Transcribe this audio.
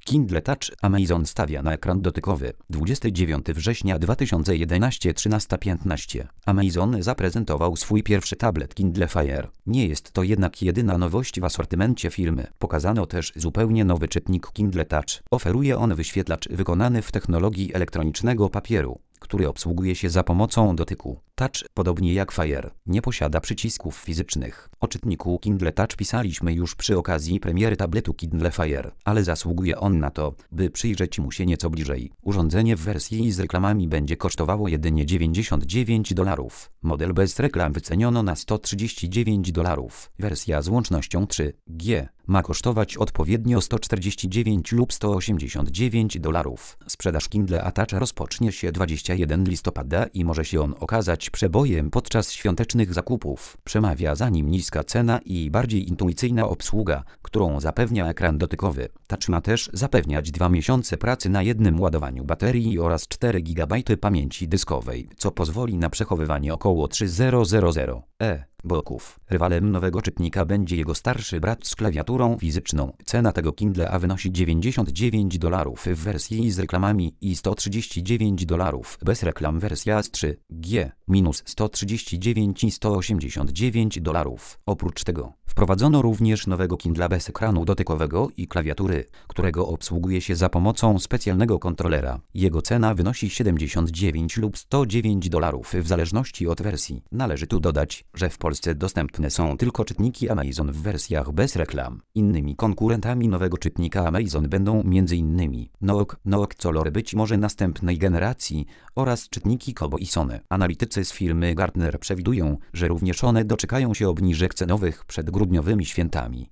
Kindle Touch Amazon stawia na ekran dotykowy. 29 września 2011 13:15. Amazon zaprezentował swój pierwszy tablet Kindle Fire. Nie jest to jednak jedyna nowość w asortymencie firmy. Pokazano też zupełnie nowy czytnik Kindle Touch. Oferuje on wyświetlacz wykonany w technologii elektronicznego papieru, który obsługuje się za pomocą dotyku. Touch, podobnie jak Fire, nie posiada przycisków fizycznych. O czytniku Kindle Touch pisaliśmy już przy okazji premiery tabletu Kindle Fire, ale zasługuje on na to, by przyjrzeć mu się nieco bliżej. Urządzenie w wersji z reklamami będzie kosztowało jedynie $99. Model bez reklam wyceniono na $139. Wersja z łącznością 3G ma kosztować odpowiednio $149 lub $189. Sprzedaż Kindle Touch rozpocznie się 21 listopada i może się on okazać przebojem podczas świątecznych zakupów. Przemawia za nim niska cena i bardziej intuicyjna obsługa, którą zapewnia ekran dotykowy. Touch ma też zapewniać 2 miesiące pracy na jednym ładowaniu baterii oraz 4 GB pamięci dyskowej, co pozwoli na przechowywanie około 3000 bloków. Rywalem nowego czytnika będzie jego starszy brat z klawiaturą fizyczną. Cena tego Kindle wynosi $99 w wersji z reklamami i $139 bez reklam. Wersja z 3G minus $139 i $189. Oprócz tego wprowadzono również nowego Kindla bez ekranu dotykowego i klawiatury, którego obsługuje się za pomocą specjalnego kontrolera. Jego cena wynosi $79 lub $109 w zależności od wersji. Należy tu dodać, że w Polsce dostępne są tylko czytniki Amazon w wersjach bez reklam. Innymi konkurentami nowego czytnika Amazon będą m.in. Nook Color być może następnej generacji oraz czytniki Kobo i Sony. Analitycy z firmy Gartner przewidują, że również one doczekają się obniżek cenowych przed grudniowymi świętami.